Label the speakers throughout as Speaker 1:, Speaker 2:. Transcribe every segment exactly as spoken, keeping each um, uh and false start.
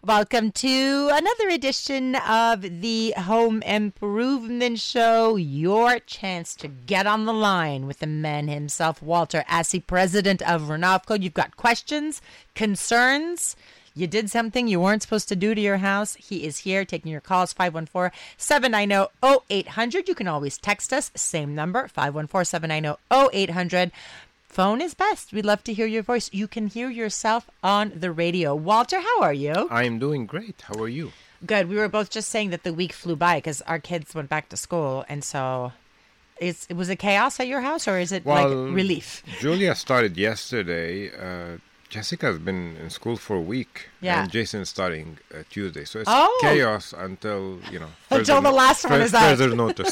Speaker 1: Welcome to another edition of the Home Improvement Show. Your chance to get on the line with the man himself, Walter Assey, president of Renovco. You've got questions, concerns. You did something you weren't supposed to do to your house. He is here taking your calls, five one four, seven nine zero, zero eight hundred. You can always text us, same number, five one four, seven nine zero, zero eight hundred. Phone is best. We'd love to hear your voice. You can hear yourself on the radio. Walter, how are you?
Speaker 2: I'm doing great. How are you?
Speaker 1: Good. We were both just saying that the week flew by because our kids went back to school. And so it's, it was a chaos at your house, or is it
Speaker 2: well,
Speaker 1: like relief?
Speaker 2: Julia started yesterday. Uh, Jessica's been in school for a week.
Speaker 1: Yeah.
Speaker 2: And Jason's starting uh, Tuesday. So it's
Speaker 1: Oh.
Speaker 2: chaos until, you know.
Speaker 1: Until
Speaker 2: further
Speaker 1: the last
Speaker 2: no-
Speaker 1: one
Speaker 2: fur-
Speaker 1: is out.
Speaker 2: Further notice.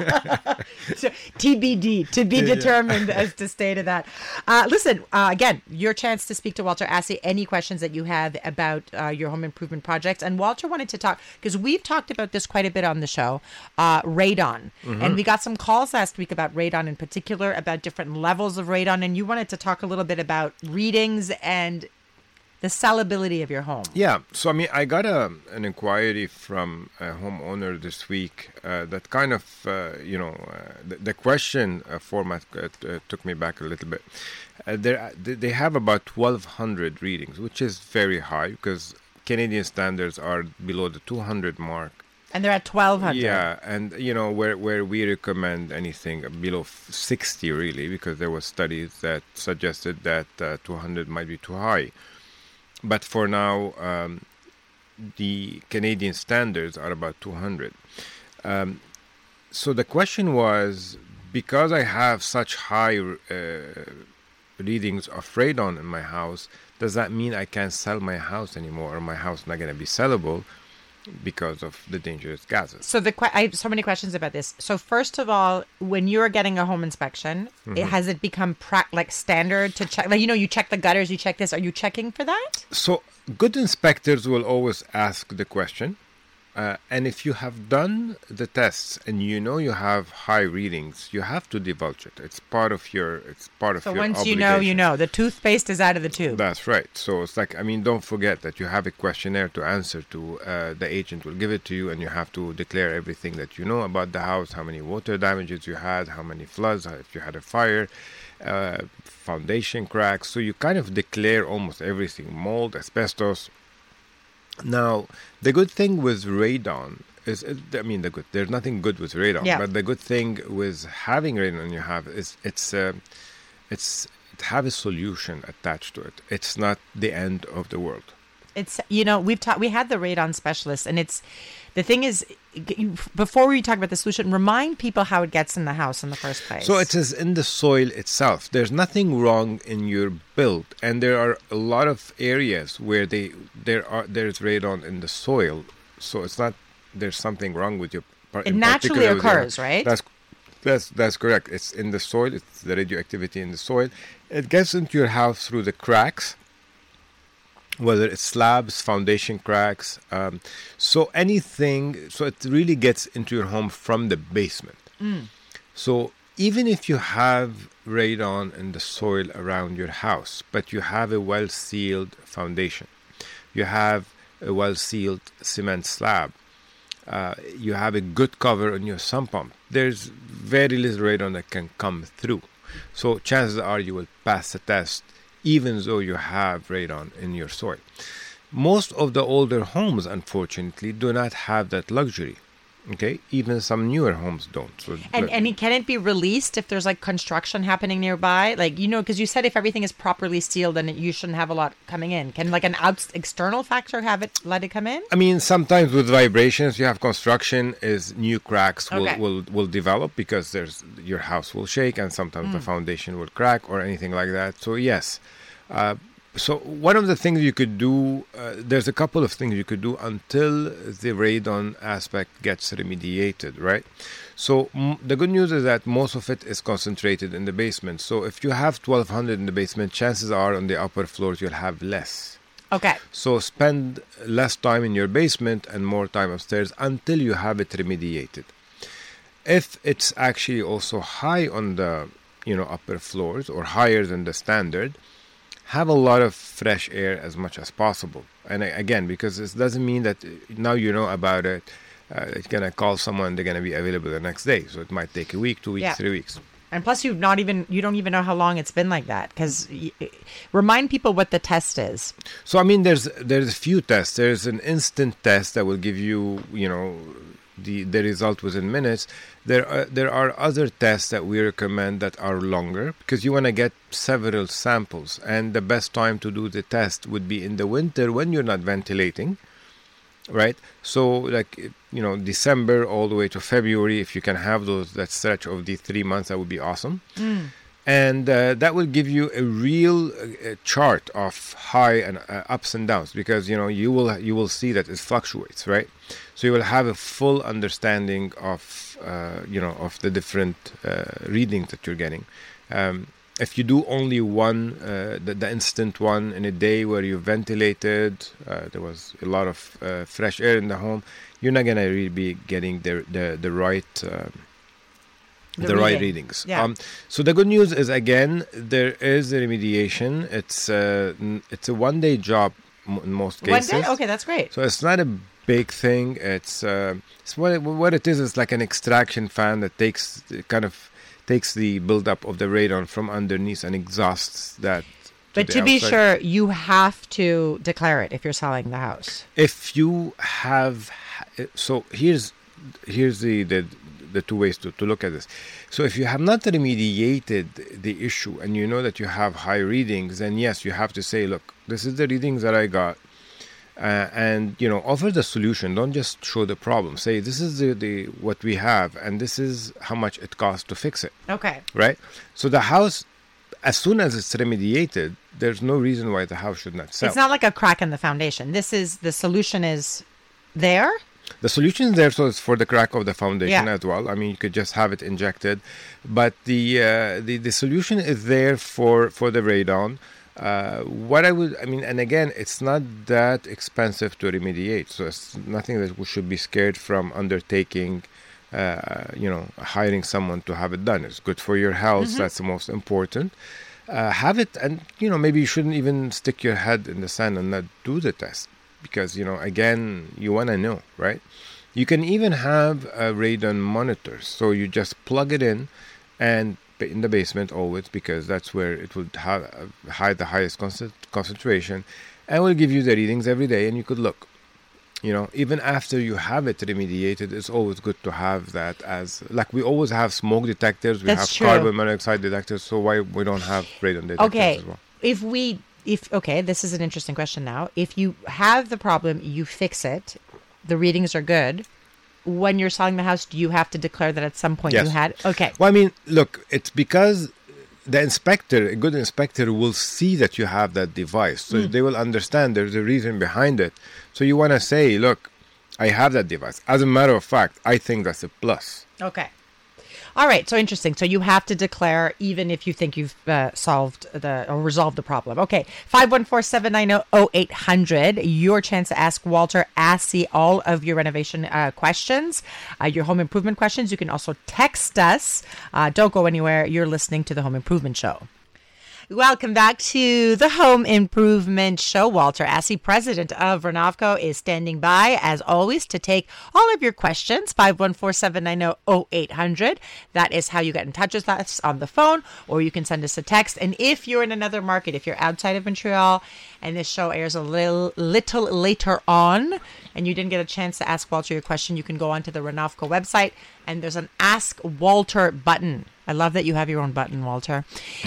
Speaker 1: So, T B D, to be
Speaker 2: Yeah.
Speaker 1: determined as to stay to that. Uh, listen, uh, again, your chance to speak to Walter Assey, any questions that you have about uh, your home improvement projects. And Walter wanted to talk, because we've talked about this quite a bit on the show, uh, radon.
Speaker 2: Mm-hmm.
Speaker 1: And we got some calls last week about radon in particular, about different levels of radon. And you wanted to talk a little bit about readings and the sellability of your home.
Speaker 2: Yeah, so I mean, I got a an inquiry from a homeowner this week uh, that kind of, uh, you know, uh, the, the question uh, format uh, uh, took me back a little bit. Uh, there, they have about twelve hundred readings, which is very high because Canadian standards are below the two hundred mark.
Speaker 1: And they're at twelve hundred.
Speaker 2: Yeah, and you know where where we recommend anything below sixty really, because there was studies that suggested that uh, two hundred might be too high. But for now, um, the Canadian standards are about two hundred. Um, so the question was, because I have such high uh, readings of radon in my house, does that mean I can't sell my house anymore, or my house is not going to be sellable because of the dangerous gases?
Speaker 1: So the que- I have so many questions about this. So first of all, when you're getting a home inspection,
Speaker 2: Mm-hmm.
Speaker 1: it, has it become pra- like standard to check? Like, you know, you check the gutters, you check this. Are you checking for that?
Speaker 2: So good inspectors will always ask the question. Uh, and if you have done the tests and you know you have high readings, you have to divulge it. It's part of your. It's part of
Speaker 1: So
Speaker 2: your
Speaker 1: once
Speaker 2: obligation.
Speaker 1: you know, you know. The toothpaste is out of the tube.
Speaker 2: That's right. So it's like, I mean, don't forget that you have a questionnaire to answer to. Uh, the agent will give it to you, and you have to declare everything that you know about the house, how many water damages you had, how many floods, if you had a fire, uh, foundation cracks. So you kind of declare almost everything: mold, asbestos. Now, the good thing with radon is, I mean, the good. There's nothing good with radon,
Speaker 1: Yeah.
Speaker 2: but the good thing with having radon you have is it's uh, it's it have a solution attached to it. It's not the end of the world.
Speaker 1: It's, you know, we've taught, we had the radon specialist, and it's, the thing is, you, before we talk about the solution, remind people how it gets in the house in the first place.
Speaker 2: So it is in the soil itself. There's nothing wrong in your build, and there are a lot of areas where they there are there's radon in the soil. So it's not there's something wrong with your.
Speaker 1: It naturally occurs, right?
Speaker 2: That's that's that's correct. It's in the soil. It's the radioactivity in the soil. It gets into your house through the cracks, whether it's slabs, foundation cracks. Um, so anything, so it really gets into your home from the basement.
Speaker 1: Mm.
Speaker 2: So even if you have radon in the soil around your house, but you have a well-sealed foundation, you have a well-sealed cement slab, uh, you have a good cover on your sump pump, there's very little radon that can come through. So chances are you will pass the test even though you have radon in your soil. Most of the older homes, unfortunately, do not have that luxury. Okay, even some newer homes don't. So
Speaker 1: And and can it be released if there's like construction happening nearby? Like, you know, because you said if everything is properly sealed, then it, you shouldn't have a lot coming in. Can like an out external factor have it let it come in?
Speaker 2: I mean, sometimes with vibrations, you have construction is new cracks will,
Speaker 1: Okay.
Speaker 2: will, will develop because there's your house will shake, and sometimes the foundation will crack or anything like that. So yes. Uh, So one of the things you could do, uh, there's a couple of things you could do until the radon aspect gets remediated, right? So m- the good news is that most of it is concentrated in the basement. So if you have twelve hundred in the basement, chances are on the upper floors you'll have less.
Speaker 1: Okay.
Speaker 2: So spend less time in your basement and more time upstairs until you have it remediated. If it's actually also high on the, you know, upper floors or higher than the standard, have a lot of fresh air as much as possible. And uh, again, because this doesn't mean that now you know about it, uh, it's going to call someone, they're going to be available the next day. So it might take a week, two weeks,
Speaker 1: Yeah.
Speaker 2: three weeks.
Speaker 1: And plus, you've not even you don't even know how long it's been like that. Because remind people what the test is.
Speaker 2: So I mean, there's there's a few tests. There's an instant test that will give you, you know, the the result within minutes. There are there are other tests that we recommend that are longer because you want to get several samples, and the best time to do the test would be in the winter when you're not ventilating, right? So like, you know, December all the way to February, if you can have those that stretch of the three months, that would be awesome.
Speaker 1: Mm.
Speaker 2: And uh, that will give you a real uh, chart of high and uh, ups and downs, because you know you will you will see that it fluctuates, right? So you will have a full understanding of uh, you know of the different uh, readings that you're getting. Um, if you do only one, uh, the, the instant one in a day where you ventilated, uh, there was a lot of uh, fresh air in the home, you're not gonna really be getting the the the right. Um,
Speaker 1: The
Speaker 2: the
Speaker 1: reading.
Speaker 2: right readings.
Speaker 1: Yeah.
Speaker 2: Um, so the good news is, again, there is a remediation. It's uh, n- it's a one day job m- in most
Speaker 1: One
Speaker 2: cases.
Speaker 1: day? Okay, that's great.
Speaker 2: So it's not a big thing. It's uh, it's what it, what it is. It's like an extraction fan that takes kind of takes the buildup of the radon from underneath and exhausts that.
Speaker 1: But
Speaker 2: the
Speaker 1: to be
Speaker 2: outside.
Speaker 1: sure, you have to declare it if you're selling the house.
Speaker 2: If you have, so here's here's the the, the two ways to, to look at this. So if you have not remediated the issue and you know that you have high readings, then yes, you have to say, look, this is the readings that I got, uh, and you know, offer the solution. Don't just show the problem. Say, this is the, the what we have, and this is how much it costs to fix it.
Speaker 1: Okay.
Speaker 2: Right. So the house, as soon as it's remediated, there's no reason why the house should not sell.
Speaker 1: It's not like a crack in the foundation. This is the solution is there.
Speaker 2: The solution is there, so it's for the crack of the foundation
Speaker 1: Yeah.
Speaker 2: as well. I mean, you could just have it injected, but the uh, the the solution is there for for the radon. Uh, what I would, I mean, and again, it's not that expensive to remediate, so it's nothing that we should be scared from undertaking. Uh, you know, hiring someone to have it done. It's good for your health.
Speaker 1: Mm-hmm.
Speaker 2: That's the most important. Uh, have it, and you know, maybe you shouldn't even stick your head in the sand and not do the test. Because, you know, again, you want to know, right? You can even have a radon monitor. So you just plug it in and in the basement always, because that's where it will ha- hide the highest concent- concentration, and will give you the readings every day, and you could look. You know, even after you have it remediated, it's always good to have that as, like we always have smoke detectors, we
Speaker 1: That's
Speaker 2: have
Speaker 1: true.
Speaker 2: carbon monoxide detectors, so why we don't have radon detectors
Speaker 1: Okay.
Speaker 2: as well?
Speaker 1: If we, if, okay, this is an interesting question now. If you have the problem, you fix it, the readings are good. When you're selling the house, do you have to declare that at some point
Speaker 2: Yes.
Speaker 1: you had? Okay.
Speaker 2: Well, I mean, look, it's because the inspector, a good inspector, will see that you have that device. So
Speaker 1: Mm.
Speaker 2: they will understand there's a reason behind it. So you want to say, look, I have that device. As a matter of fact, I think that's a plus.
Speaker 1: Okay. All right. So interesting. So you have to declare even if you think you've uh, solved the or resolved the problem. Okay. five one four, seven nine zero, zero eight hundred. Your chance to ask Walter Assey all of your renovation uh, questions, uh, your home improvement questions. You can also text us. Uh, don't go anywhere. You're listening to the Home Improvement Show. Welcome back to the Home Improvement Show. Walter Assey, president of Renovco, is standing by, as always, to take all of your questions. five one four, seven nine zero, zero eight hundred. That is how you get in touch with us on the phone, or you can send us a text. And if you're in another market, if you're outside of Montreal, and this show airs a little, little later on, and you didn't get a chance to ask Walter your question, you can go onto the Renovco website, and there's an Ask Walter button. I love that you have your own button, Walter.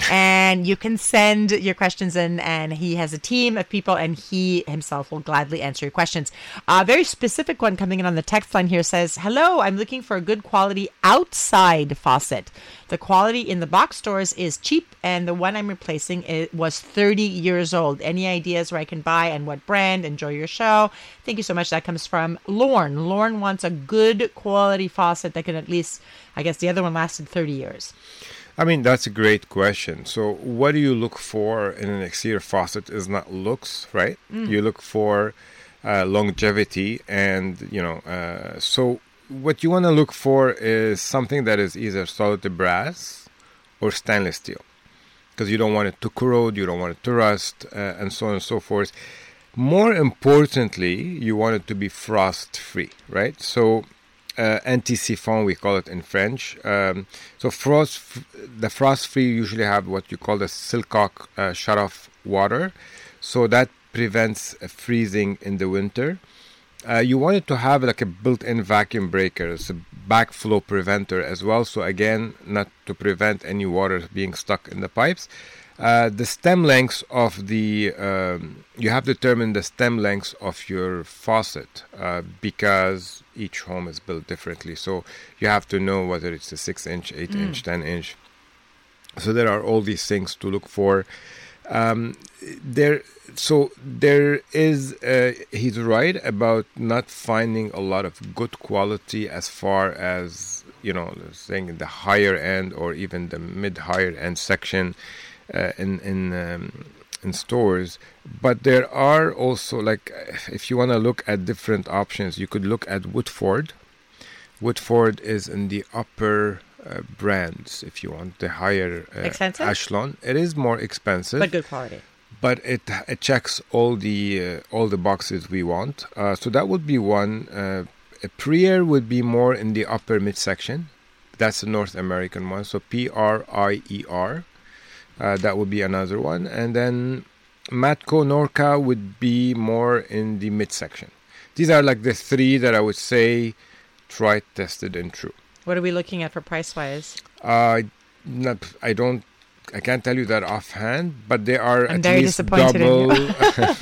Speaker 1: And you can send your questions in, and he has a team of people, and he himself will gladly answer your questions. A very specific one coming in on the text line here says, hello, I'm looking for a good quality outside faucet. The quality in the box stores is cheap, and the one I'm replacing it was thirty years old. Any ideas where I can buy and what brand? Enjoy your show. Thank you so much. That comes from Lorne. Lorne wants a good quality faucet that can at least, I guess the other one lasted thirty years.
Speaker 2: I mean, that's a great question. So what do you look for in an exterior faucet is not looks, right?
Speaker 1: Mm.
Speaker 2: You look for uh, longevity, and, you know, uh, so what you want to look for is something that is either solid brass or stainless steel. because you don't want it to corrode, you don't want it to rust, uh, and so on and so forth. More importantly, you want it to be frost-free, right? So uh, anti-siphon, we call it in French. Um, so frost, the frost-free usually have what you call the Silcock uh, shut-off water. So that prevents uh, freezing in the winter. Uh, you want it to have like a built-in vacuum breaker. It's a backflow preventer as well. So again, not to prevent any water being stuck in the pipes. Uh, the stem lengths of the, um, you have determined the stem lengths of your faucet uh, because each home is built differently. So you have to know whether it's a six inch, eight mm. inch, ten inch. So there are all these things to look for. Um, there, so there is, uh, he's right about not finding a lot of good quality as far as, you know, saying the higher end or even the mid higher end section uh, in, in, um, in stores. But there are also, like, if you want to look at different options, you could look at Woodford. Woodford is in the upper Uh, brands, if you want the higher uh,
Speaker 1: expensive?
Speaker 2: echelon. It is more expensive,
Speaker 1: but good quality.
Speaker 2: But it it checks all the uh, all the boxes we want. Uh, so that would be one. Uh, a Prier would be more in the upper midsection. That's the North American one. So P R I E R. Uh, that would be another one. And then Matco Norca would be more in the midsection. These are like the three that I would say tried, tested, and true.
Speaker 1: What are we looking at for price-wise?
Speaker 2: Uh, not, I don't, I can't tell you that offhand, but they are
Speaker 1: I'm
Speaker 2: at
Speaker 1: very
Speaker 2: least
Speaker 1: disappointed
Speaker 2: double.
Speaker 1: in you.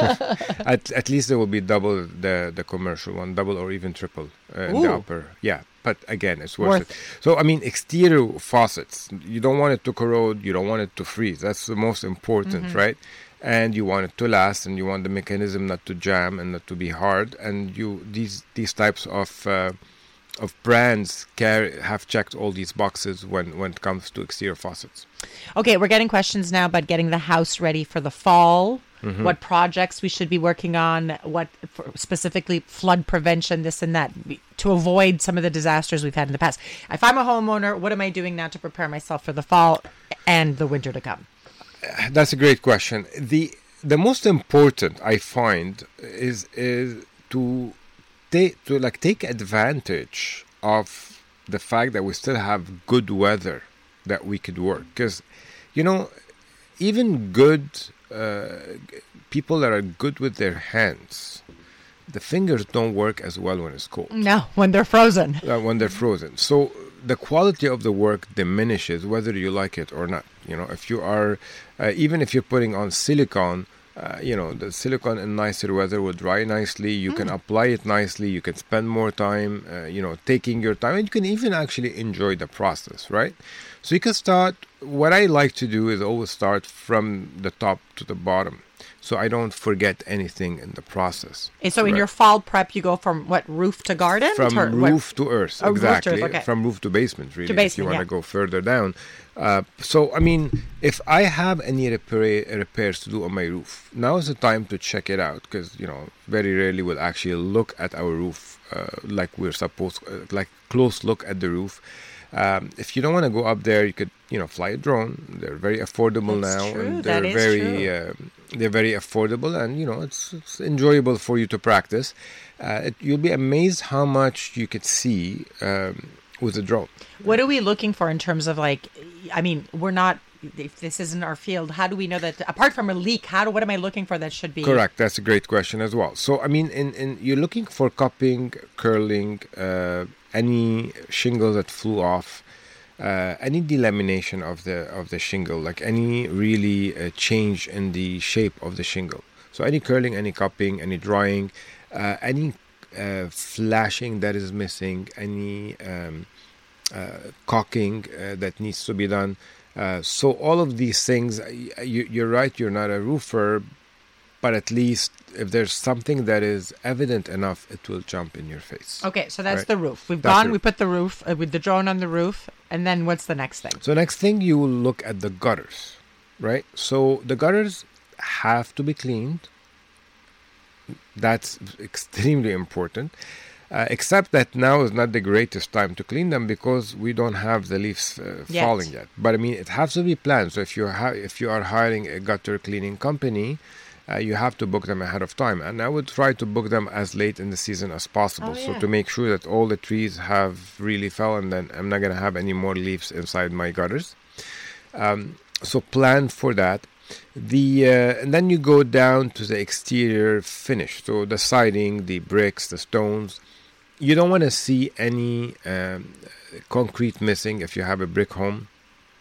Speaker 2: at, at least there will be double the, the commercial one, double or even triple uh, in the upper. Yeah, but again, it's worth, worth it. So, I mean, exterior faucets, you don't want it to corrode, you don't want it to freeze. That's the most important, mm-hmm. right? And you want it to last, and you want the mechanism not to jam and not to be hard. And you these these types of uh, of brands care, have checked all these boxes when, when it comes to exterior faucets.
Speaker 1: Okay, we're getting questions now about getting the house ready for the fall, mm-hmm. what projects we should be working on, what for specifically flood prevention, this and that, to avoid some of the disasters we've had in the past. If I'm a homeowner, what am I doing now to prepare myself for the fall and the winter to come?
Speaker 2: That's a great question. The the most important I find is is to Take, to like take advantage of the fact that we still have good weather that we could work, because you know even good uh, people that are good with their hands, the fingers don't work as well when it's cold.
Speaker 1: No, when they're frozen.
Speaker 2: Uh, when they're frozen. So the quality of the work diminishes whether you like it or not. You know, if you are, uh, even if you're putting on silicone, uh, you know, the silicone in nicer weather will dry nicely. You mm. can apply it nicely. You can spend more time, uh, you know, taking your time. And you can even actually enjoy the process, right? So you can start, what I like to do is always start from the top to the bottom, so I don't forget anything in the process.
Speaker 1: And so
Speaker 2: right?
Speaker 1: in your fall prep, you go from what, roof to garden?
Speaker 2: From
Speaker 1: or
Speaker 2: roof
Speaker 1: what?
Speaker 2: to earth,
Speaker 1: oh,
Speaker 2: exactly.
Speaker 1: Roof to earth, okay.
Speaker 2: From roof to basement, really,
Speaker 1: to basement,
Speaker 2: if you want
Speaker 1: yeah.
Speaker 2: to go further down. Uh, so, I mean, if I have any repair, repairs to do on my roof, now is the time to check it out, because, you know, very rarely we'll actually look at our roof uh, like we're supposed, uh, like close look at the roof. Um, if you don't want to go up there, you could, you know, fly a drone. They're very affordable
Speaker 1: That's
Speaker 2: now,
Speaker 1: true.
Speaker 2: and they're
Speaker 1: that is
Speaker 2: very,
Speaker 1: true.
Speaker 2: Uh, they're very affordable, and you know, it's it's enjoyable for you to practice. Uh, it, you'll be amazed how much you could see um, with a drone.
Speaker 1: What are we looking for in terms of, like, I mean, we're not, if this isn't our field, how do we know that, apart from a leak, how do, what am I looking for that should be?
Speaker 2: Correct. That's a great question as well. So, I mean, in, in you're looking for cupping, curling, uh, any shingle that flew off, uh, any delamination of the of the shingle, like any really uh, change in the shape of the shingle. So any curling, any cupping, any drying, uh, any uh, flashing that is missing, any um, uh, caulking uh, that needs to be done. Uh, so all of these things, you, you're right, you're not a roofer, but at least if there's something that is evident enough, it will jump in your face.
Speaker 1: Okay, so that's
Speaker 2: right?
Speaker 1: the roof. We've
Speaker 2: That's
Speaker 1: gone,
Speaker 2: the
Speaker 1: we put the roof, uh, with the drone on the roof, and then what's the next thing?
Speaker 2: So next thing, you will look at the gutters, right? So the gutters have to be cleaned. That's extremely important. Uh, except that now is not the greatest time to clean them because we don't have the leaves uh,
Speaker 1: Yet.
Speaker 2: falling yet. But I mean, it has to be planned. So if you ha- if you are hiring a gutter cleaning company, uh, you have to book them ahead of time. And I would try to book them as late in the season as possible.
Speaker 1: Oh,
Speaker 2: So
Speaker 1: yeah.
Speaker 2: to make sure that all the trees have really fell, and then I'm not going to have any more leaves inside my gutters. Um, so plan for that. The uh, and then you go down to the exterior finish. So the siding, the bricks, the stones. You don't want to see any um, concrete missing if you have a brick home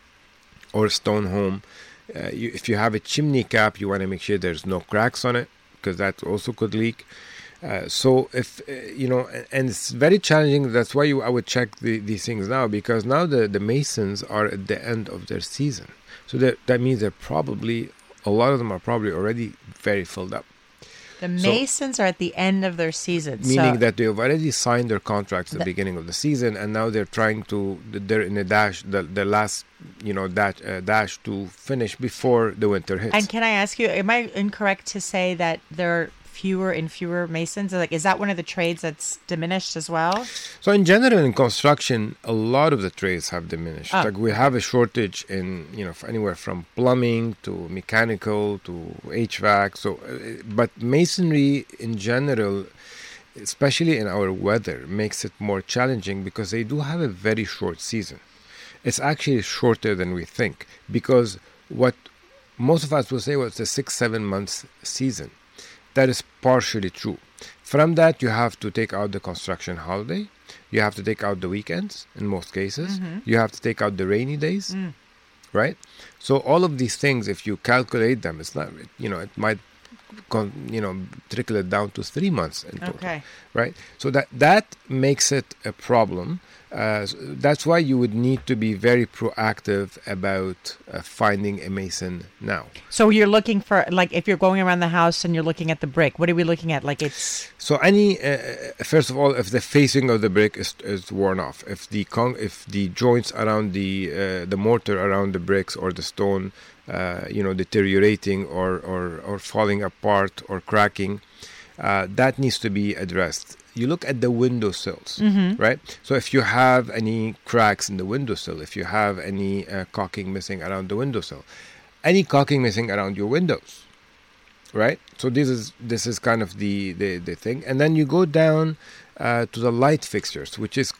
Speaker 2: or a stone home. Uh, you, if you have a chimney cap, you want to make sure there's no cracks on it because that also could leak. Uh, so if uh, you know, and it's very challenging. That's why you, I would check the, these things now, because now the, the masons are at the end of their season. So that that means they're probably, a lot of them are probably already very filled up.
Speaker 1: The Masons are at the end of their season.
Speaker 2: Meaning
Speaker 1: so
Speaker 2: that they've already signed their contracts at the
Speaker 1: The-
Speaker 2: beginning of the season, and now they're trying to, they're in a dash, the, the last, you know, dash, uh, dash to finish before the winter hits.
Speaker 1: And can I ask you, am I incorrect to say that there are fewer and fewer masons? Like, is that one of the trades that's diminished as well?
Speaker 2: So in general, in construction, a lot of the trades have diminished.
Speaker 1: Oh.
Speaker 2: Like we have a shortage in, you know, anywhere from plumbing to mechanical to H V A C. So, uh, but masonry in general, especially in our weather, makes it more challenging because they do have a very short season. It's actually shorter than we think, because what most of us will say, well, it's a six, seven months season. That is partially true. From that, you have to take out the construction holiday. You have to take out the weekends in most cases.
Speaker 1: Mm-hmm.
Speaker 2: You have to take out the rainy days,
Speaker 1: Mm.
Speaker 2: right? So all of these things, if you calculate them, it's not, you know, it might, con- you know, trickle it down to three months in total,
Speaker 1: Okay.
Speaker 2: right? So that that makes it a problem. Uh, s- that's why you would need to be very proactive about uh, finding a mason now.
Speaker 1: So you're looking for, like, if you're going around the house and you're looking at the brick, what are we looking at? Like, it's
Speaker 2: So any uh, first of all, if the facing of the brick is, is worn off, if the con- if the joints around the uh, the mortar around the bricks or the stone, uh, you know, deteriorating or, or or falling apart or cracking, uh, that needs to be addressed. You look at the windowsills,
Speaker 1: Mm-hmm.
Speaker 2: right? So if you have any cracks in the windowsill, if you have any uh, caulking missing around the windowsill, any caulking missing around your windows, right? So this is this is kind of the the, the thing. And then you go down uh, to the light fixtures, which is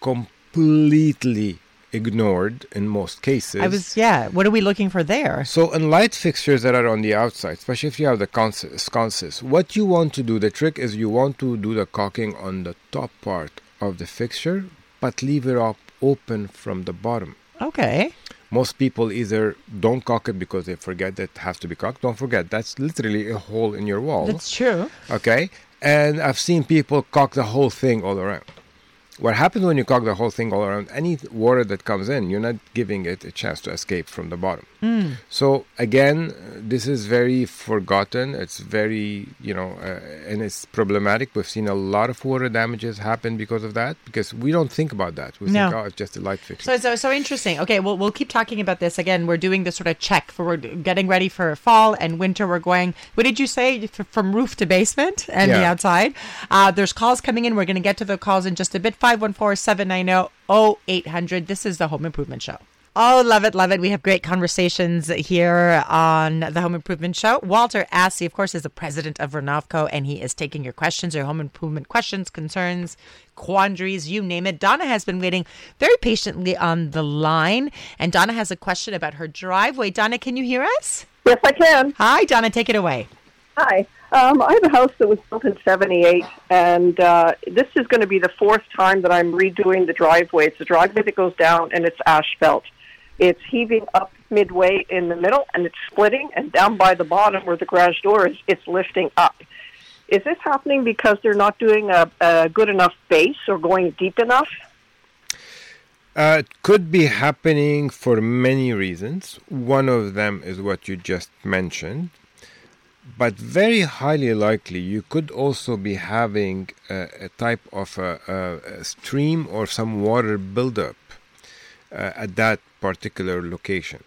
Speaker 2: completely ignored in most cases.
Speaker 1: I was, yeah. What are we looking for there?
Speaker 2: So in light fixtures that are on the outside, especially if you have the cons- sconces, what you want to do, the trick is you want to do the caulking on the top part of the fixture, but leave it up open from the bottom.
Speaker 1: Okay.
Speaker 2: Most people either don't caulk it because they forget that it has to be caulked. Don't forget, that's literally a hole in your wall.
Speaker 1: That's true.
Speaker 2: Okay? And I've seen people caulk the whole thing all around. What happens when you caulk the whole thing all around, any water that comes in, you're not giving it a chance to escape from the bottom.
Speaker 1: Mm.
Speaker 2: So again, uh, this is very forgotten. It's very, you know, uh, and it's problematic. We've seen a lot of water damages happen because of that, because we don't think about that. We
Speaker 1: No.
Speaker 2: think, oh, it's just a light fixture.
Speaker 1: So it's so, so interesting. Okay, well, we'll keep talking about this. Again, we're doing this sort of check for we're getting ready for fall and winter. We're going, what did you say, F- from roof to basement and the
Speaker 2: Yeah.
Speaker 1: outside? Uh, there's calls coming in. We're going to get to the calls in just a bit. five one four, seven nine zero, zero eight hundred. This is the Home Improvement Show. Oh, love it, love it. We have great conversations here on the Home Improvement Show. Walter Assey, of course, is the president of Renovco, and he is taking your questions, your home improvement questions, concerns, quandaries, you name it. Donna has been waiting very patiently on the line, and Donna has a question about her driveway. Donna, can you hear us?
Speaker 3: Yes, I can.
Speaker 1: Hi, Donna, take it away.
Speaker 3: Hi. Um, I have a house that was built in seventy-eight, and uh, this is going to be the fourth time that I'm redoing the driveway. It's a driveway that goes down, and it's asphalt. It's heaving up midway in the middle, and it's splitting, and down by the bottom where the garage door is, it's lifting up. Is this happening because they're not doing a, a good enough base or going deep enough?
Speaker 2: Uh, it could be happening for many reasons. One of them is what you just mentioned. But very highly likely, you could also be having a, a type of a, a, a stream or some water buildup uh, at that particular location.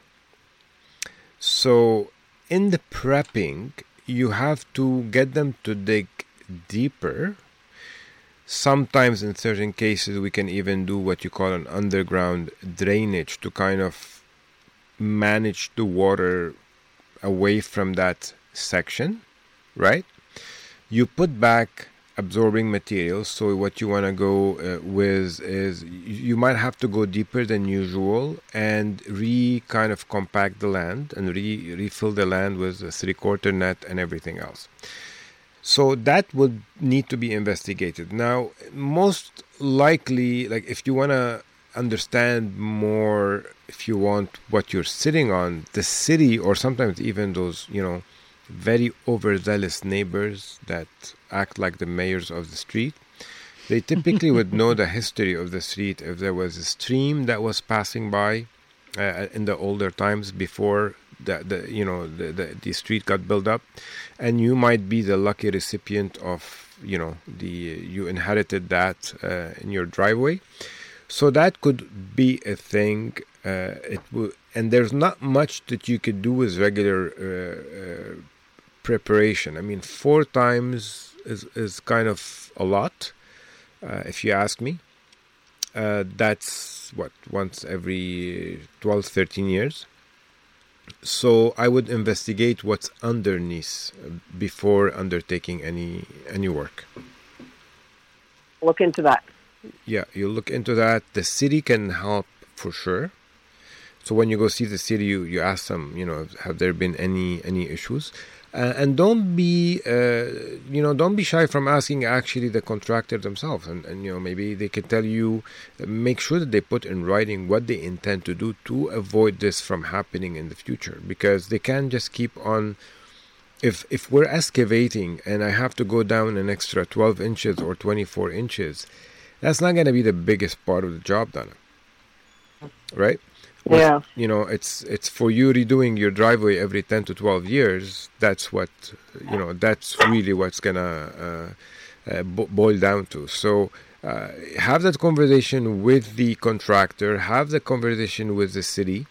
Speaker 2: So in the prepping, you have to get them to dig deeper Sometimes in certain cases we can even do what you call an underground drainage to kind of manage the water away from that section, right? You put back absorbing materials, so what you want to go uh, with is you might have to go deeper than usual and re kind of compact the land and re refill the land with a three-quarter net and everything else. So that would need to be investigated. Now, most likely, like if you want to understand more, if you want what you're sitting on, the city, or sometimes even those, you know, very overzealous neighbors that act like the mayors of the street, they typically would know the history of the street. If there was a stream that was passing by uh, in the older times before the, the you know the, the the street got built up, and you might be the lucky recipient of, you know, the you inherited that uh, in your driveway. So that could be a thing. Uh, it will, and there's not much that you could do with regular uh, uh, preparation. I mean, four times is is kind of a lot, uh, if you ask me. Uh, that's what, once every twelve, thirteen years. So I would investigate what's underneath before undertaking any any work.
Speaker 3: Look into that.
Speaker 2: Yeah, you look into that. The city can help for sure. So when you go see the city, you, you ask them, you know, have there been any any issues? Uh, and don't be, uh, you know, don't be shy from asking actually the contractor themselves. And, and, you know, maybe they can tell you, uh, make sure that they put in writing what they intend to do to avoid this from happening in the future. Because they can't just keep on, if, if we're excavating and I have to go down an extra twelve inches or twenty-four inches, that's not going to be the biggest part of the job done. Right?
Speaker 3: Yeah.
Speaker 2: You know, it's it's for you redoing your driveway every ten to twelve years. That's what, you know, that's really what's going to uh, uh, bo- boil down to. So uh, have that conversation with the contractor, have the conversation with the city,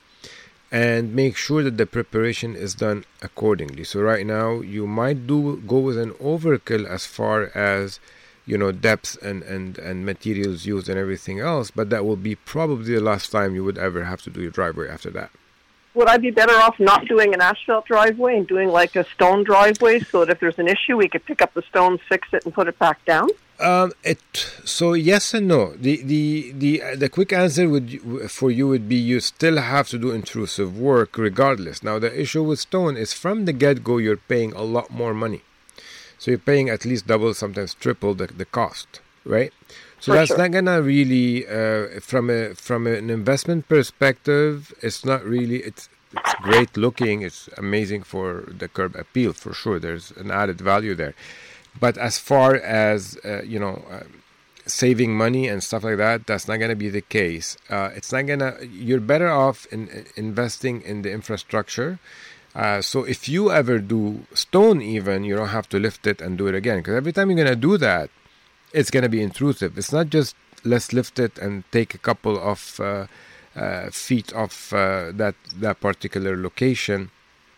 Speaker 2: and make sure that the preparation is done accordingly. So right now, you might do go with an overkill as far as, you know, depth and, and, and materials used and everything else, but that will be probably the last time you would ever have to do your driveway after that.
Speaker 3: Would I be better off not doing an asphalt driveway and doing like a stone driveway so that if there's an issue, we could pick up the stones, fix it, and put it back down?
Speaker 2: Um, it so yes and no. The the the uh, the quick answer would for you would be you still have to do intrusive work regardless. Now the issue with stone is from the get-go you're paying a lot more money. So you're paying at least double, sometimes triple the, the cost, right? So
Speaker 3: For
Speaker 2: that's
Speaker 3: sure.
Speaker 2: not gonna really, uh, from a from an investment perspective, it's not really. It's it's great looking. It's amazing for the curb appeal for sure. There's an added value there, but as far as uh, you know, uh, saving money and stuff like that, that's not gonna be the case. Uh, it's not gonna. You're better off in, in investing in the infrastructure. Uh, so if you ever do stone even, you don't have to lift it and do it again. Because every time you're going to do that, it's going to be intrusive. It's not just let's lift it and take a couple of uh, uh, feet off uh, that, that particular location.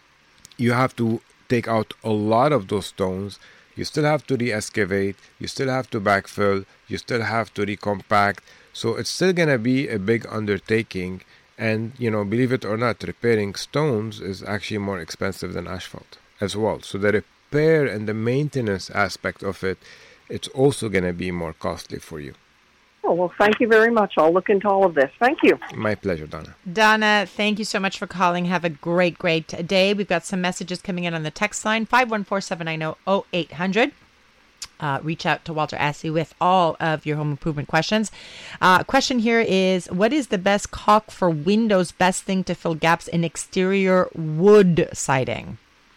Speaker 2: You have to take out a lot of those stones. You still have to re-excavate. You still have to backfill. You still have to recompact. So it's still going to be a big undertaking. And, you know, believe it or not, repairing stones is actually more expensive than asphalt as well. So the repair and the maintenance aspect of it, it's also going to be more costly for you.
Speaker 3: Oh, well, thank you very much. I'll look into all of this. Thank you.
Speaker 2: My pleasure, Donna.
Speaker 1: Donna, thank you so much for calling. Have a great, great day. We've got some messages coming in on the text line, five one four, seven nine zero, zero eight hundred. Uh, reach out to Walter Assey with all of your home improvement questions. Uh, question here is, what is the best caulk for windows? Best thing to fill gaps in exterior wood siding?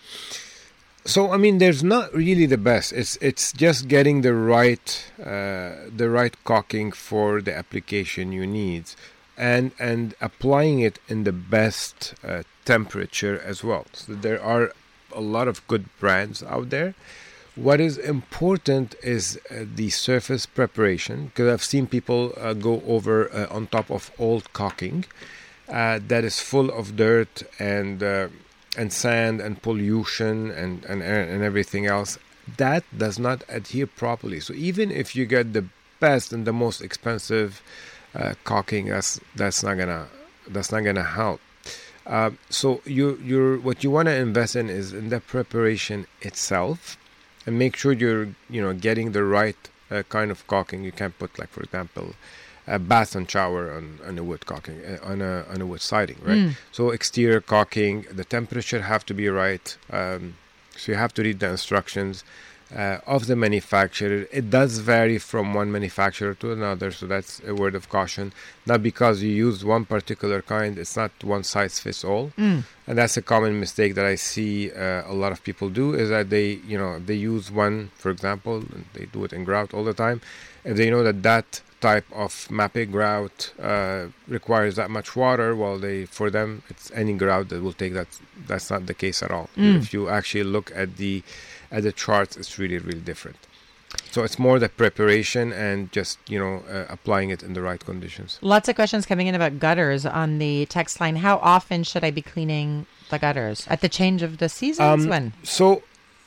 Speaker 2: So, I mean, there's not really the best. It's it's just getting the right uh, the right caulking for the application you need, and and applying it in the best uh, temperature as well. So there are a lot of good brands out there. What is important is uh, the surface preparation, because I've seen people uh, go over uh, on top of old caulking uh, that is full of dirt and uh, and sand and pollution and, and and everything else. that does not adhere properly. So even if you get the best and the most expensive uh, caulking, that's that's not gonna that's not gonna help. Uh, so you you're what you want to invest in is in the preparation itself, and make sure you're you know getting the right uh, kind of caulking. You can't put, like, for example, a bath and shower on, on a wood caulking uh, on a on a wood siding, right? Mm. So exterior caulking, the temperature have to be right. Um, so you have to read the instructions uh, of the manufacturer. It does vary from one manufacturer to another, so that's a word of caution. Not because you use one particular kind, it's not one size fits all. Mm. And that's a common mistake that I see uh, a lot of people do, is that they, you know, they use one, for example, and they do it in grout all the time. If they know that that type of mapping grout uh, requires that much water, well, they for them it's any grout that will take that. That's not the case at all. Mm. If you actually look at the at the charts, it's really really different. So it's more the preparation and just you know uh, applying it in the right conditions.
Speaker 1: Lots of questions coming in about gutters on the text line. How often should I be cleaning the gutters? At the change of the seasons?
Speaker 2: Um,
Speaker 1: when?
Speaker 2: So,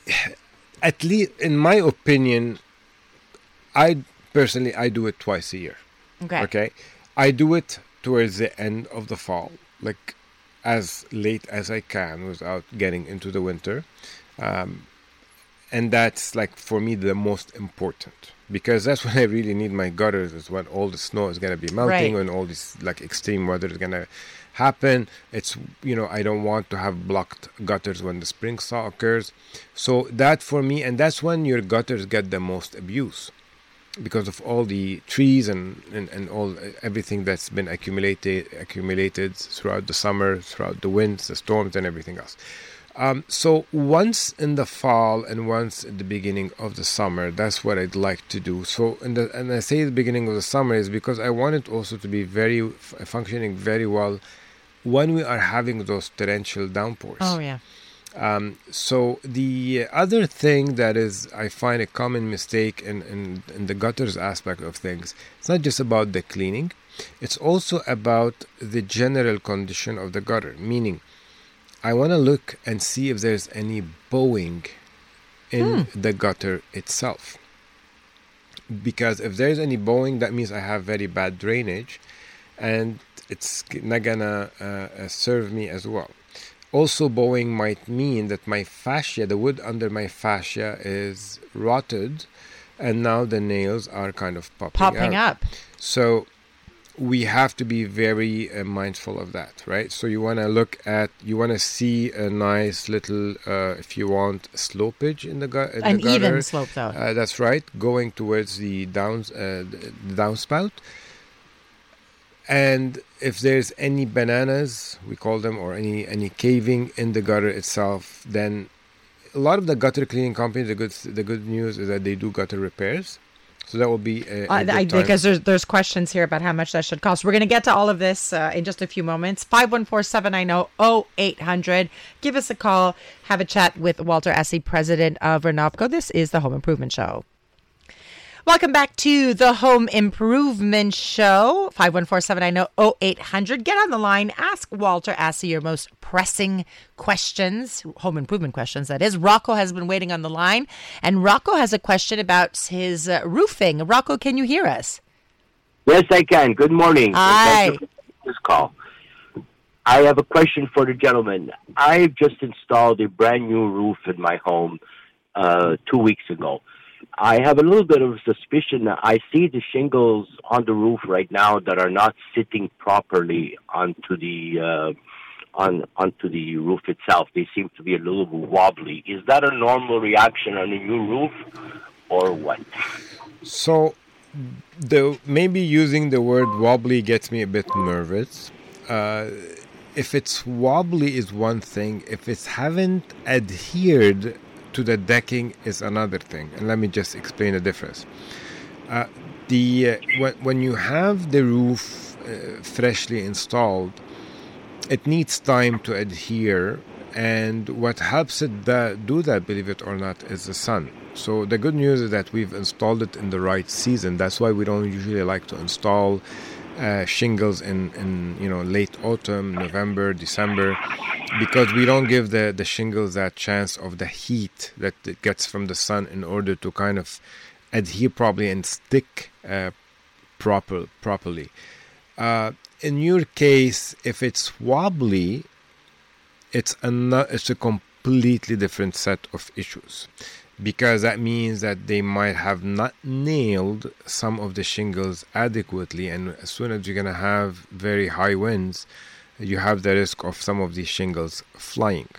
Speaker 2: at least in my opinion, I. Personally, I do it twice a year.
Speaker 1: Okay.
Speaker 2: Okay. I do it towards the end of the fall, like as late as I can without getting into the winter. Um, and that's, like, for me, the most important, because that's when I really need my gutters, is when all the snow is going to be melting,
Speaker 1: right.
Speaker 2: when all this, like, extreme weather is going to happen. It's, you know, I don't want to have blocked gutters when the spring thaw occurs. So that for me, and that's when your gutters get the most abuse, because of all the trees and, and, and all everything that's been accumulated accumulated throughout the summer, throughout the winds, the storms, and everything else. Um, so once in the fall and once at the beginning of the summer, that's what I'd like to do. So in the, and I say the beginning of the summer is because I want it also to be very f- functioning very well when we are having those torrential downpours.
Speaker 1: Oh yeah.
Speaker 2: Um, so the other thing that is, I find a common mistake in, in, in the gutters aspect of things, it's not just about the cleaning, it's also about the general condition of the gutter. Meaning, I want to look and see if there's any bowing in hmm. the gutter itself. Because if there's any bowing, that means I have very bad drainage, and it's not gonna uh, serve me as well. Also, bowing might mean that my fascia, the wood under my fascia, is rotted, and now the nails are kind of popping,
Speaker 1: popping
Speaker 2: out.
Speaker 1: up.
Speaker 2: So we have to be very uh, mindful of that, right? So you want to look at, you want to see a nice little, uh, if you want, slopage in the, gu- in
Speaker 1: An
Speaker 2: the gutter.
Speaker 1: even slope, though.
Speaker 2: Uh, that's right, going towards the downs, uh, the downspout. And if there's any bananas, we call them, or any, any caving in the gutter itself, then a lot of the gutter cleaning companies, the good the good news is that they do gutter repairs. So that will be a, a
Speaker 1: uh,
Speaker 2: good
Speaker 1: I,
Speaker 2: time.
Speaker 1: Because there's, there's questions here about how much that should cost. We're going to get to all of this uh, in just a few moments. five one four, seven nine zero, zero eight hundred. Give us a call. Have a chat with Walter Essey, president of Renofco. This is the Home Improvement Show. Welcome back to the Home Improvement Show. five one four, seven nine zero, zero eight hundred. Get on the line. Ask Walter Essey your most pressing questions, home improvement questions, that is. Rocco has been waiting on the line, and Rocco has a question about his uh, roofing. Rocco, can you hear us?
Speaker 4: Yes, I can. Good morning.
Speaker 1: Hi.
Speaker 4: This call. I have a question for the gentleman. I've just installed a brand new roof in my home uh, two weeks ago. I have a little bit of a suspicion that I see the shingles on the roof right now that are not sitting properly onto the uh, on onto the roof itself. They seem to be a little wobbly. Is that a normal reaction on a new roof, or what?
Speaker 2: So, the maybe using the word wobbly gets me a bit nervous. Uh, if it's wobbly is one thing. If it's haven't adhered to the decking is another thing, and let me just explain the difference. Uh, the uh, when, when you have the roof uh, freshly installed, it needs time to adhere, and what helps it da- do that, believe it or not, is the sun. So the good news is that we've installed it in the right season. That's why we don't usually like to install uh, shingles in, in you know late autumn, November, December, because we don't give the, the shingles that chance of the heat that it gets from the sun in order to kind of adhere properly and stick uh, proper properly. Uh, in your case, if it's wobbly, it's a it's a completely different set of issues, because that means that they might have not nailed some of the shingles adequately, and as soon as you're going to have very high winds, you have the risk of some of these shingles flying.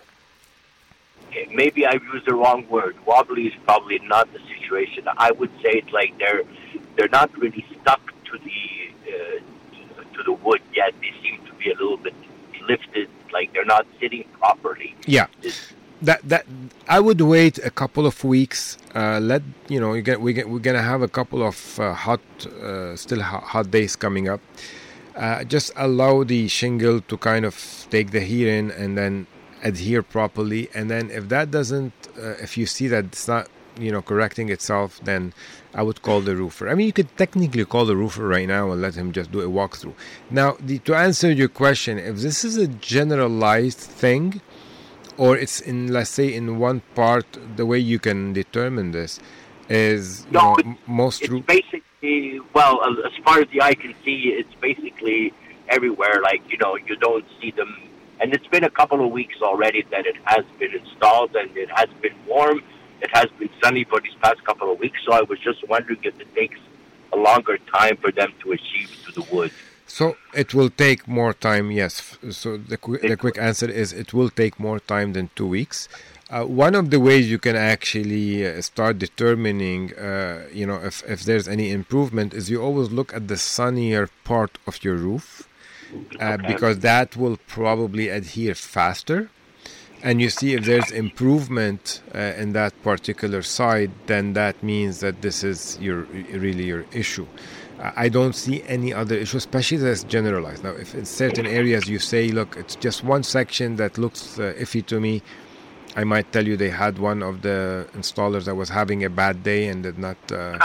Speaker 4: Okay, maybe I've used the wrong word. Wobbly is probably not the situation. I would say it's like they're they're not really stuck to the uh, to, to the wood yet. They seem to be a little bit lifted, like they're not sitting properly.
Speaker 2: Yeah.
Speaker 4: It's,
Speaker 2: That that I would wait a couple of weeks. Uh, let you know, you get we get we're gonna have a couple of uh, hot, uh, still hot, hot days coming up. Uh, just allow the shingle to kind of take the heat in and then adhere properly. And then if that doesn't, uh, if you see that it's not, you know, correcting itself, then I would call the roofer. I mean, you could technically call the roofer right now and let him just do a walkthrough. Now, the, to answer your question, if this is a generalized thing, or it's in, let's say, in one part, the way you can determine this is, you
Speaker 4: no,
Speaker 2: know,
Speaker 4: it's,
Speaker 2: m- most
Speaker 4: it's
Speaker 2: roo-
Speaker 4: basically, well, as far as the eye can see, it's basically everywhere. Like, you know, you don't see them. And it's been a couple of weeks already that it has been installed, and it has been warm. It has been sunny for these past couple of weeks. So I was just wondering if it takes a longer time for them to achieve to the wood.
Speaker 2: So it will take more time, yes. So the, qu- the quick answer is it will take more time than two weeks. Uh, one of the ways you can actually uh, start determining, uh, you know, if, if there's any improvement is you always look at the sunnier part of your roof, uh,
Speaker 4: Okay.
Speaker 2: because that will probably adhere faster. And you see if there's improvement uh, in that particular side, then that means that this is your really your issue. I don't see any other issue, especially that's generalized. Now, if in certain areas you say, look, it's just one section that looks uh, iffy to me, I might tell you they had one of the installers that was having a bad day and did not uh,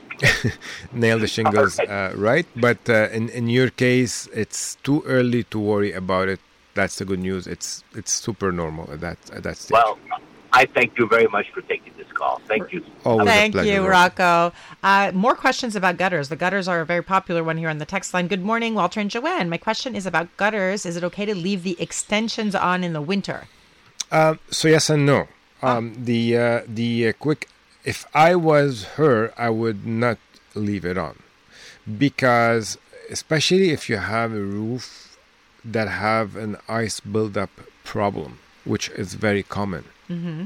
Speaker 2: nail the shingles uh, right. But uh, in, in your case, it's too early to worry about it. That's the good news. It's it's super normal at that at that stage.
Speaker 4: Well, I thank you very much for taking this call. Thank you.
Speaker 2: Always a
Speaker 1: Thank
Speaker 2: pleasure,
Speaker 1: you,
Speaker 2: Rob.
Speaker 1: Rocco. Uh, more questions about gutters. The gutters are a very popular one here on the text line. Good morning, Walter and Joanne. My question is about gutters. Is it okay to leave the extensions on in the winter?
Speaker 2: Um, so yes and no. Um, the uh, the uh, quick. If I was her, I would not leave it on, because especially if you have a roof that have an ice buildup problem, which is very common.
Speaker 1: Mm-hmm.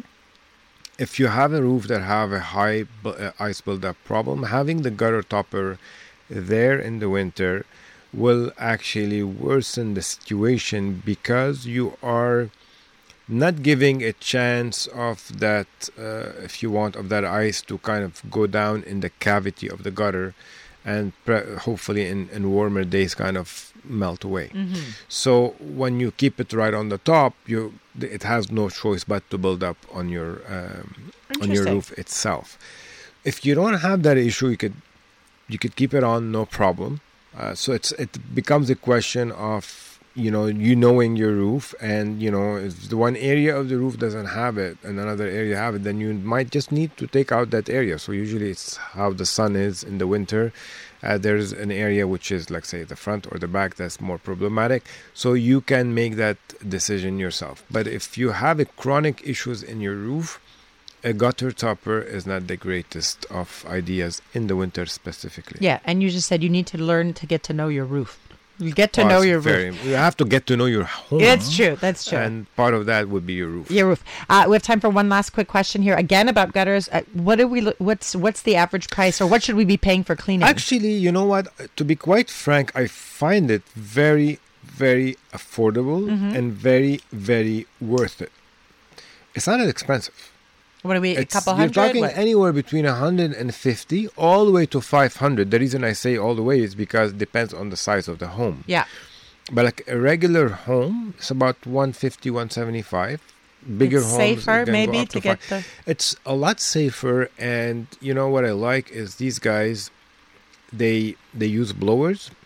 Speaker 2: If you have a roof that have a high bu- uh, ice buildup problem, having the gutter topper there in the winter will actually worsen the situation, because you are not giving a chance of that, uh, if you want, of that ice to kind of go down in the cavity of the gutter and pre- hopefully in, in warmer days kind of melt away.
Speaker 1: Mm-hmm.
Speaker 2: So when you keep it right on the top, you it has no choice but to build up on your um, on your
Speaker 1: Interesting.
Speaker 2: roof itself. If you don't have that issue, you could you could keep it on, no problem. Uh, so it's it becomes a question of, you know, you knowing your roof, and, you know, if the one area of the roof doesn't have it and another area have it, then you might just need to take out that area. So usually it's how the sun is in the winter. Uh, there's an area which is, like, say, the front or the back that's more problematic. So you can make that decision yourself. But if you have a chronic issues in your roof, a gutter topper is not the greatest of ideas in the winter specifically.
Speaker 1: Yeah, and you just said you need to learn to get to know your roof. You get to
Speaker 2: Oh,
Speaker 1: know
Speaker 2: it's
Speaker 1: your
Speaker 2: very-
Speaker 1: roof.
Speaker 2: You have to get to know your home.
Speaker 1: It's true. That's true.
Speaker 2: And part of that would be your roof.
Speaker 1: Your roof. Uh, we have time for one last quick question here. Again about gutters. Uh, what do we? lo- What's what's the average price, or what should we be paying for cleaning?
Speaker 2: Actually, you know what? To be quite frank, I find it very, very affordable
Speaker 1: Mm-hmm.
Speaker 2: and very, very worth it. It's not that expensive.
Speaker 1: what are we? A
Speaker 2: It's,
Speaker 1: couple
Speaker 2: you're
Speaker 1: hundred.
Speaker 2: talking
Speaker 1: What?
Speaker 2: anywhere between one hundred fifty all the way to five hundred. The reason I say all the way is because it depends on the size of the home.
Speaker 1: Yeah.
Speaker 2: But like a regular home, it's about one fifty, one seventy-five. Bigger
Speaker 1: It's
Speaker 2: homes,
Speaker 1: safer,
Speaker 2: it can go
Speaker 1: maybe,
Speaker 2: up
Speaker 1: to
Speaker 2: five.
Speaker 1: get the.
Speaker 2: It's a lot safer, and you know what I like is these guys, they they use blowers,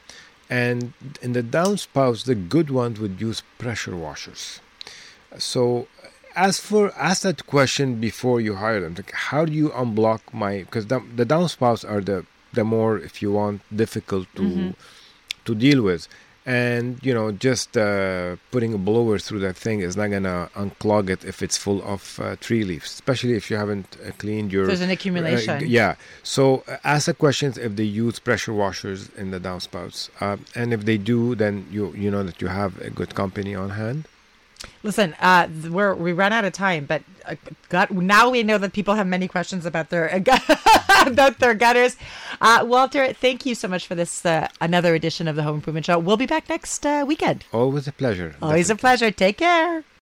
Speaker 2: And in the downspouts, the good ones would use pressure washers. So as for ask that question before you hire them, like how do you unblock my, because the, the downspouts are the the more, if you want, difficult to mm-hmm. to deal with. And, you know, just uh, putting a blower through that thing is not going to unclog it if it's full of uh, tree leaves, especially if you haven't uh, cleaned your...
Speaker 1: There's an accumulation.
Speaker 2: Uh, yeah. So uh, ask the questions if they use pressure washers in the downspouts. Uh, and if they do, then you you know that you have a good company on hand.
Speaker 1: Listen, uh, we're, we ran out of time, but uh, gut, now we know that people have many questions about their about their gutters. Uh, Walter, thank you so much for this uh, another edition of the Home Improvement Show. We'll be back next uh, weekend.
Speaker 2: Always a pleasure.
Speaker 1: Always definitely. a pleasure. Take care.